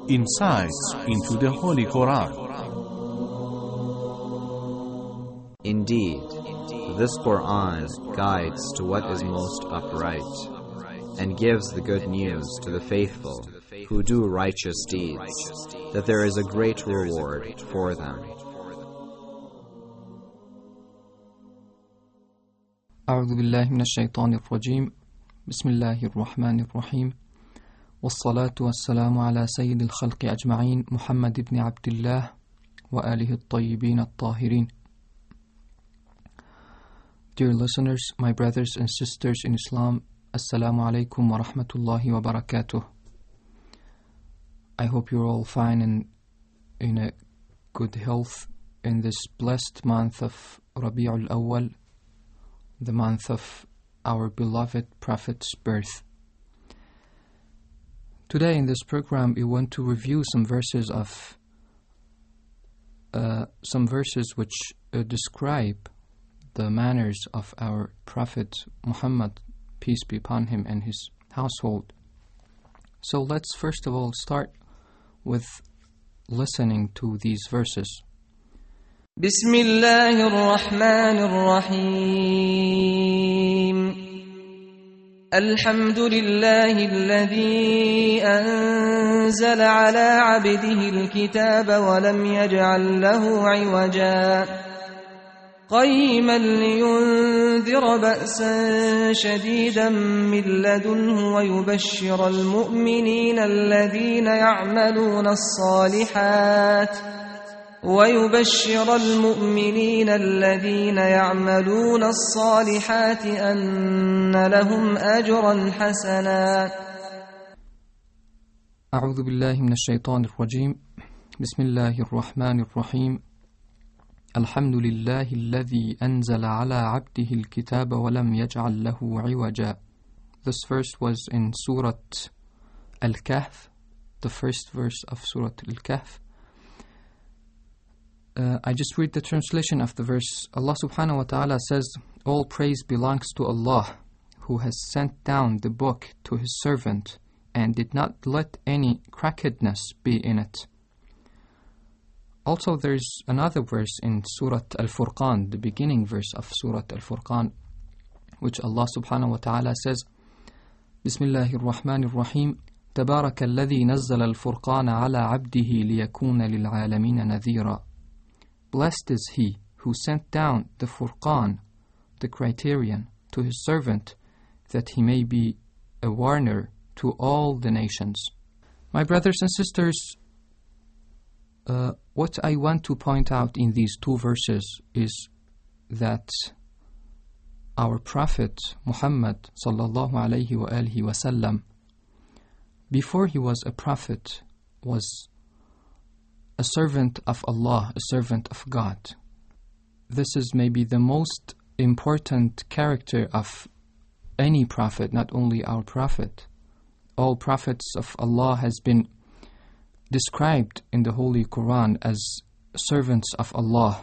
insights into the Holy Quran. Indeed, this Quran guides to what is most upright, and gives the good news to the faithful who do righteous deeds, that there is a great reward for them. أعوذ بالله من الشيطان الرجيم بسم الله الرحمن الرحيم والصلاة والسلام على سيد الخلق أجمعين محمد بن عبد الله وآله الطيبين الطاهرين. Dear listeners, my brothers and sisters in Islam, Assalamu alaikum wa rahmatullahi wa barakatuh. I hope you're all fine and in a good health in this blessed month of Rabi'ul Awwal, the month of our beloved Prophet's birth. Today in this program we want to review some verses which describe the manners of our Prophet Muhammad, peace be upon him, and his household. So let's first of all start with listening to these verses. بسم الله الرحمن الرحيم الحمد لله الذي أنزل على عبده الكتاب ولم يجعل له عوجا قيما لينذر بأسا شديدا من لدنه ويبشر المؤمنين الذين يعملون الصالحات أن لهم أجرا حسنا. أعوذ بالله من الشيطان الرجيم بسم الله الرحمن الرحيم الحمد لله الذي أنزل على عبده الكتاب ولم يجعل له عوجا. This verse was in Surah Al-Kahf, the first verse of Surah Al-Kahf. I just read the translation of the verse. Allah subhanahu wa ta'ala says, all praise belongs to Allah, who has sent down the book to his servant and did not let any crookedness be in it. Also there's another verse in Surah Al-Furqan, the beginning verse of Surah Al-Furqan, which Allah subhanahu wa ta'ala says, Bismillahir Rahmanir Rahim, تبارك الذي نزل الفرقان على عبده ليكون للعالمين نذيرا. Blessed is he who sent down the Furqan, the criterion, to his servant, that he may be a warner to all the nations. My brothers and sisters, what I want to point out in these two verses is that our Prophet Muhammad sallallahu alayhi wa alihi wasallam, before he was a prophet, was a servant of Allah, a servant of God. This is maybe the most important character of any prophet, not only our prophet. All prophets of Allah has been described in the Holy Quran as servants of Allah.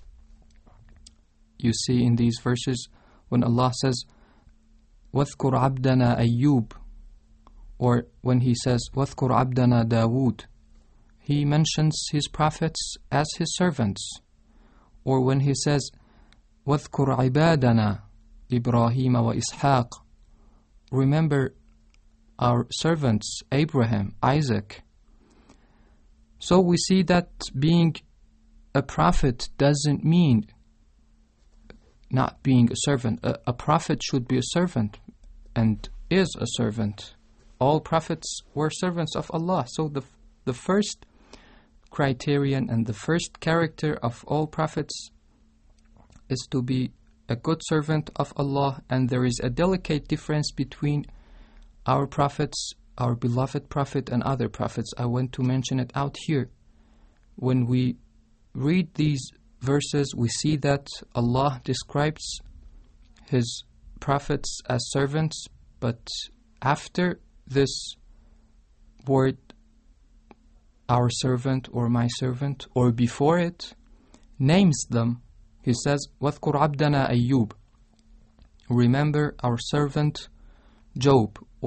You see in these verses when Allah says, وَاذْكُرْ عَبْدَنَا أَيُّوبَ, or when he says, وَاذْكُرْ عَبْدَنَا دَاوُودَ, he mentions his prophets as his servants. Or when he says, وَاذْكُرْ عِبَادَنَا إِبْرَاهِيمَ وَإِسْحَاقَ, remember our servants Abraham, Isaac. So we see that being a prophet doesn't mean not being a servant. A prophet should be a servant and is a servant. All prophets were servants of Allah. So the first criterion and the first character of all prophets is to be a good servant of Allah, and there is a delicate difference between our prophets, our beloved prophet, and other prophets. I want to mention it out here. When we read these verses, we see that Allah describes his prophets as servants, but after this word, our servant or my servant, or before it, names them. He says, وَاذْكُرْ عَبْدَنَا أَيُّوبَ, remember our servant Job, or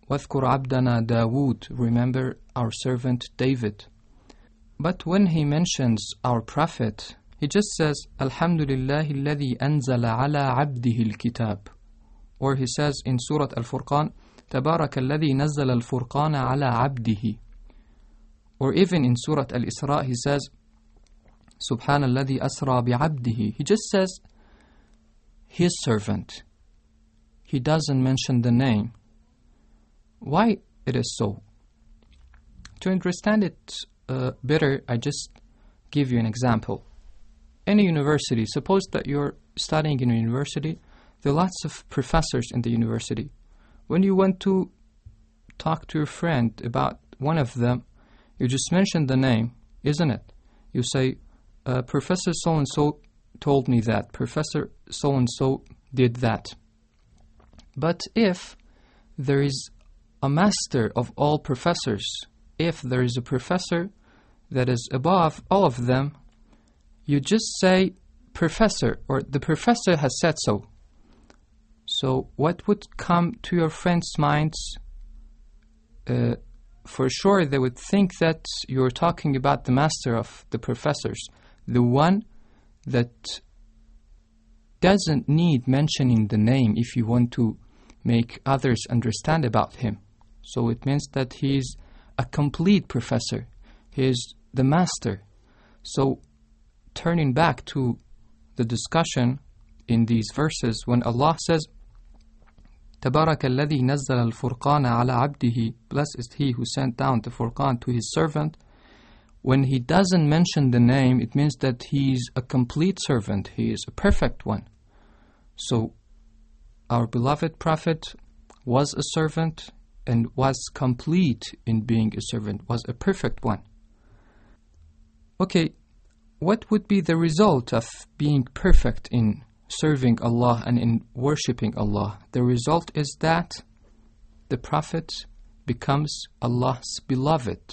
وَاذْكُرْ عَبْدَنَا دَاوُود, remember our servant David. But when he mentions our prophet, he just says, الحمد لله الذي أنزل على عبده الكتاب. Or he says in Surah Al-Furqan, تبارك الذي نزل الفرقان على عبده. Or even in Surah Al-Isra, he says, سبحان الذي أسرى بعبده. He just says, his servant. He doesn't mention the name. Why it is so? To understand it better, I just give you an example. In a university, suppose that you're studying in a university, there are lots of professors in the university. When you want to talk to your friend about one of them, you just mention the name, isn't it? You say, Professor so-and-so told me that, Professor so-and-so did that. But if there is a master of all professors, if there is a professor that is above all of them, you just say professor, or the professor has said so. So what would come to your friends' minds? For sure they would think that you're talking about the master of the professors, the one that doesn't need mentioning the name if you want to make others understand about him. So it means that he is a complete professor. He is the master. So turning back to the discussion in these verses, when Allah says, تبارك الذي نزل الفرقان على عبده, blessed is he who sent down the Furqan to his servant. When he doesn't mention the name, it means that he is a complete servant. He is a perfect one. So our beloved Prophet was a servant and was complete in being a servant, was a perfect one. Okay, what would be the result of being perfect in serving Allah and in worshipping Allah? The result is that the Prophet becomes Allah's beloved.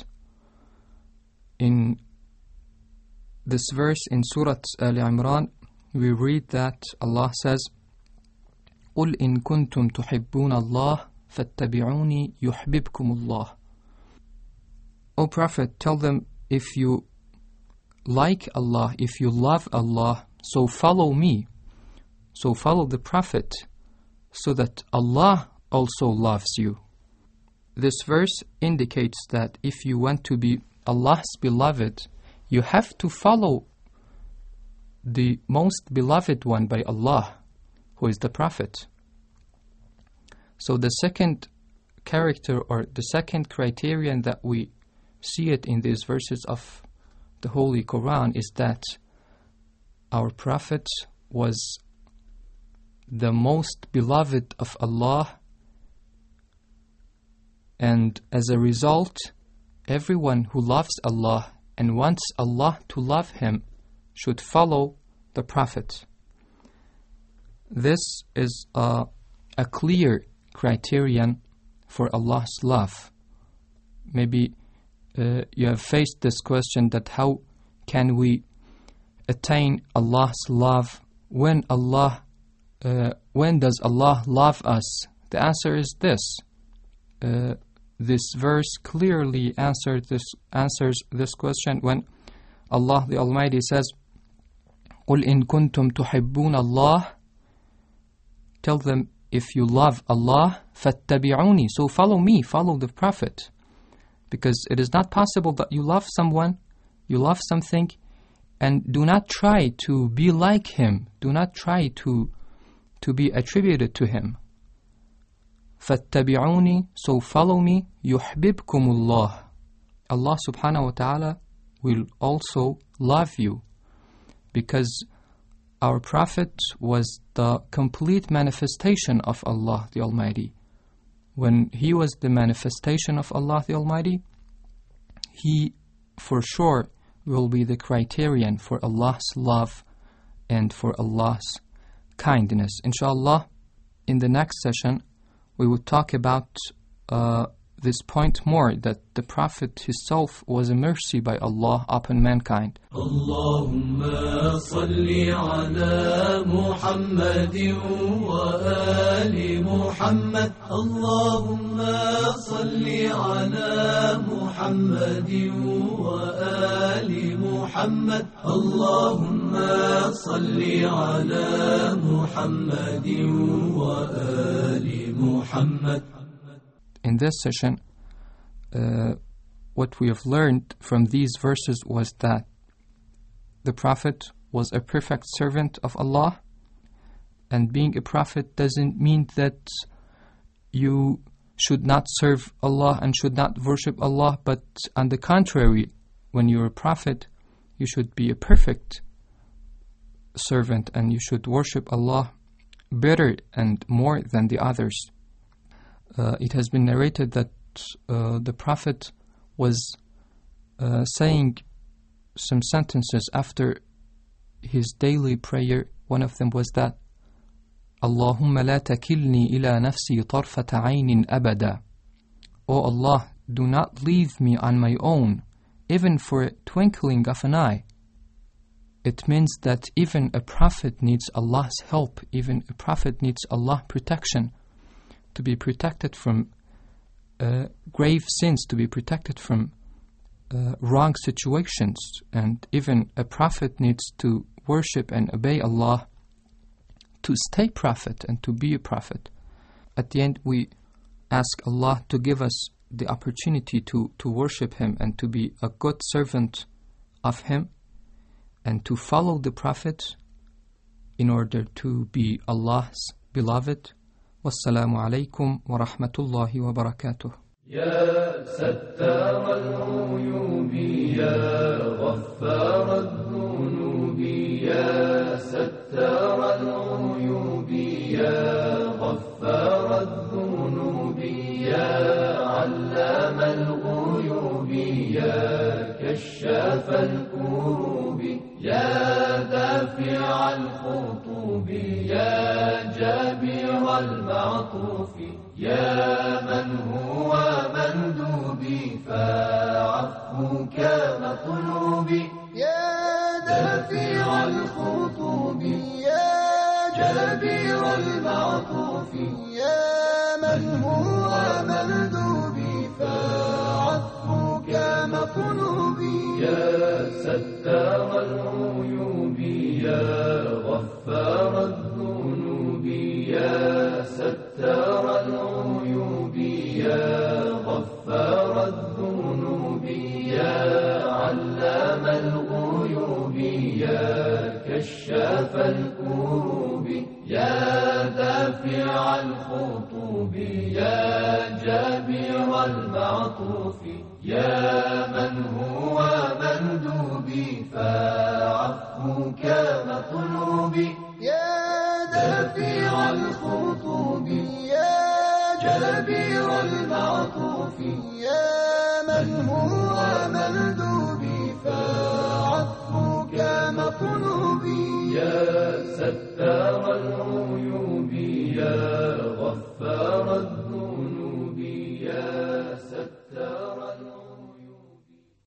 In this verse in Surah Al-Imran, we read that Allah says, قُلْ إِن كُنْتُمْ تُحِبُّونَ اللَّهِ فَاتَّبِعُونِي يُحْبِبْكُمُ اللَّهِ. O Prophet, tell them, if you like Allah, if you love Allah, so follow me. So follow the Prophet, so that Allah also loves you. This verse indicates that if you want to be Allah's beloved, you have to follow the most beloved one by Allah, who is the Prophet. So the second character, or the second criterion that we see it in these verses of the Holy Quran, is that our Prophet was the most beloved of Allah, and as a result, everyone who loves Allah and wants Allah to love him should follow the Prophet. This is a clear criterion for Allah's love. Maybe you have faced this question, that how can we attain Allah's love? When does Allah love us? The answer is this. This verse clearly answers this question when Allah the Almighty says, قُلْ إِن كُنْتُمْ تُحِبُّونَ اللَّهِ. Tell them, if you love Allah, فَاتَّبِعُونِي, so follow me, follow the Prophet. Because it is not possible that you love someone, you love something, and do not try to be like him, do not try to be attributed to him. فَاتَّبِعُونِي, so follow me, يُحْبِبْكُمُ اللَّهِ. Allah subhanahu wa ta'ala will also love you, because our Prophet was the complete manifestation of Allah the Almighty. When he was the manifestation of Allah the Almighty, he for sure will be the criterion for Allah's love and for Allah's kindness. Inshallah, in the next session, we will talk about this point more, that the Prophet himself was a mercy by Allah upon mankind. Allahumma salli ala Muhammadin wa ali Muhammad. محمد اللهم صل على محمد وآل محمد اللهم صل على محمد وآل محمد. In this session, what we have learned from these verses was that the Prophet was a perfect servant of Allah, and being a Prophet doesn't mean that you should not serve Allah and should not worship Allah, but on the contrary, when you're a Prophet, you should be a perfect servant and you should worship Allah better and more than the others. It has been narrated that the Prophet was saying some sentences after his daily prayer. One of them was that Allahumma la takilni ila nafsi tarfata aynin abada. O Allah, do not leave me on my own, even for a twinkling of an eye. It means that even a prophet needs Allah's help, even a prophet needs Allah's protection, to be protected from grave sins, to be protected from wrong situations. And even a prophet needs to worship and obey Allah to stay prophet and to be a prophet. At the end, we ask Allah to give us the opportunity to worship Him and to be a good servant of Him and to follow the Prophet in order to be Allah's beloved. Wassalamu alaikum wa rahmatullahi wa barakatuh. يا ستار العيوب يا غفار الذنوب يا ستار العيوب يا غفار الذنوب يا علام الغيوب يا كشاف الكروب يا دافع الخطوب يا جابر المعطوف يا من هو مندوبي فعفوك مطلوبي يا دافع الخطوب يا جابر المعطوف يا من هو مندوبي فعفوك مطلوبي يا ستار العيوب يا غفار الذنوب يا ستار العيوب يا غفار الذنوب يا علام الغيوب يا كشاف الكروب يا دافع الخطوب يا جابر المعطوف يا من هو مندوبي فعفوك مطلوبي يا دافع الخطوب يا جابر المعطوف يا من هو مندوبي فعفوك مطلوبي يا ستار العيوب يا